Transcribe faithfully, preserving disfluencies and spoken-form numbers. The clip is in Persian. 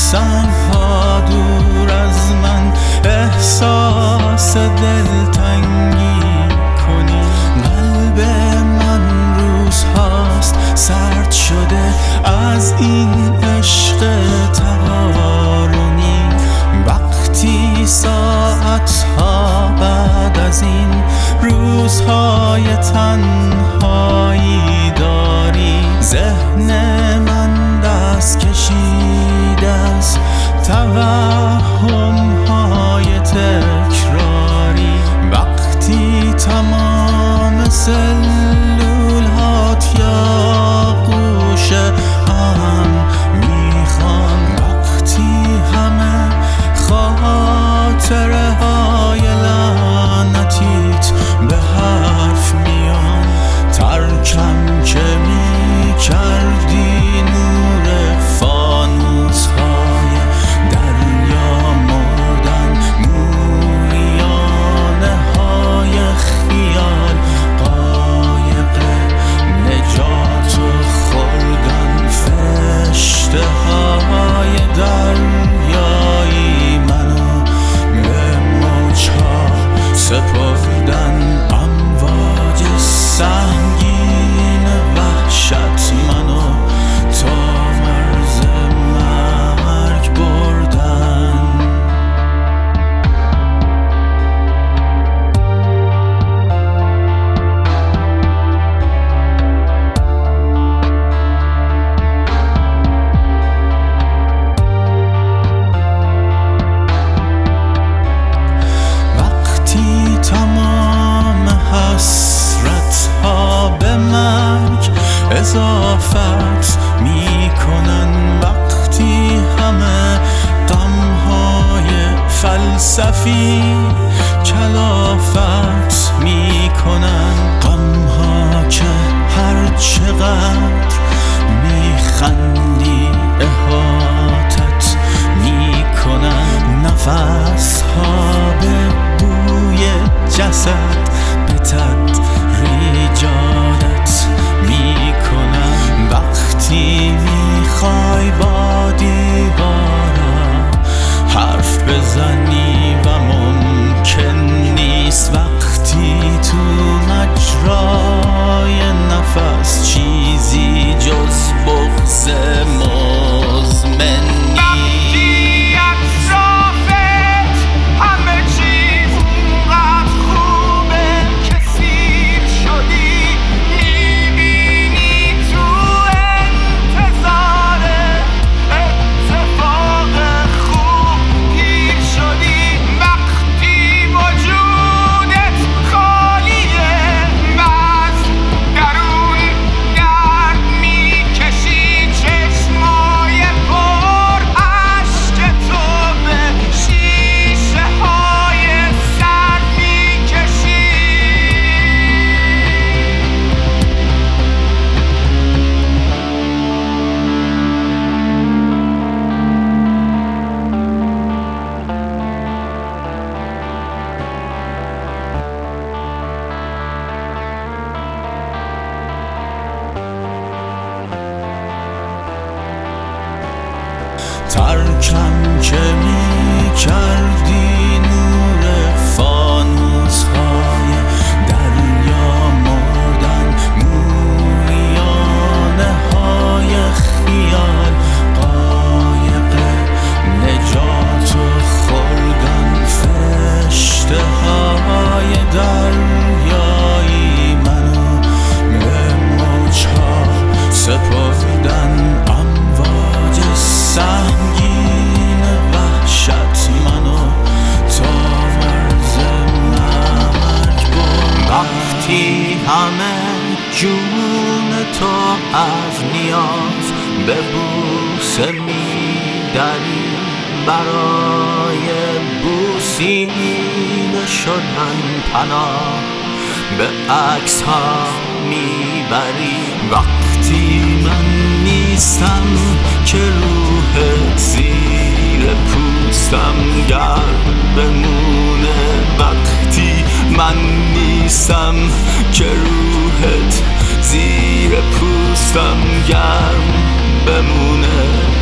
سنگ ها دور از من احساس دلتنگی کنی. قلب من روز هاست سرد شده از این عشق تقارنی. وقتی ساعت ها بعد از این روزهای تنهایی داری، ذهن من دست کشیده از توهم های تکراری. وقتی تمام سلول هات یا گوشه هم میخوان، وقتی همه خاطره های لعنتیت به حرف میان، ترکم که میکردی نور فانوس های دریا مردن، موریانه های خیال قایق نجات خوردن، فرشته های دریایی منو به موجها سپردن. امواج سنگین وحشت منو تا مرز مرگ بردن. وقتی تمام حسرت ها به مرگ اضافت میکنن، وقتی همه غم های فلسفی کلافت میکنن، غم ها که هر چقدر میخندی احاطت میکنن. نفس ها به بوی جسد به تدریج عادت میکنن. وقتی میخوای با دیوارا حرف بزنی و ممکن نیست، وقتی تو مجرای نفس چیزی جز بغض مزمن ترکم که می کردی نور فانوس های دریا مردن، موریانه های خیال قایق نجات خوردن، فرشته های دریایی منو به موجها سپردن. امواج سنگین وحشت منو تا مرز مرگ بردن. وقتی همه جون تو از نیاز به بوسه میدری، برای بوسیده شدن پناه به عکس ها میبری. وقتی من نیستم که روحت زیر پوستم گرم بمونه، وقتی من نیستم که روحت زیر پوستم گرم بمونه.